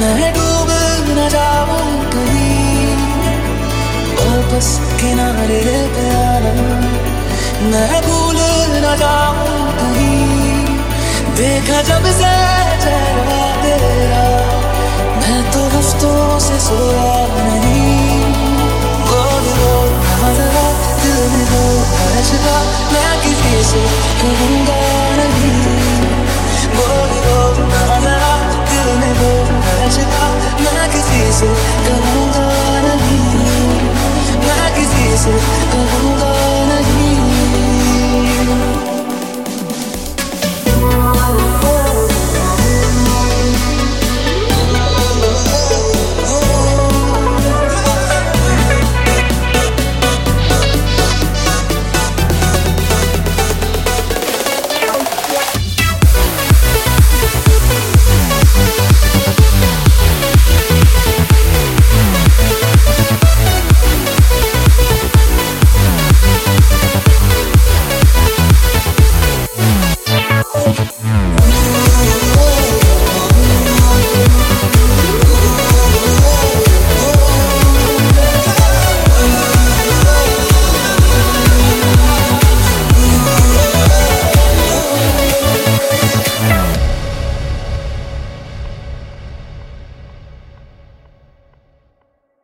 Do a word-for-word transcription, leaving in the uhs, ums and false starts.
मैं डूब न जाऊं कहीं, वापस किनारे पे आना। मैं भूल न जाऊं कहीं, देखा जब से चेहरा तेरा, मैं तो हफ्तों से सोया नहीं। बोल बोल ना जरा दिल में वो फैसला, मैं किसी से कहूँगा नहीं। बोल बोल ना जरा दिल में वो फैसला, मैं किसी से कहूँगा नहीं। मैं किसी से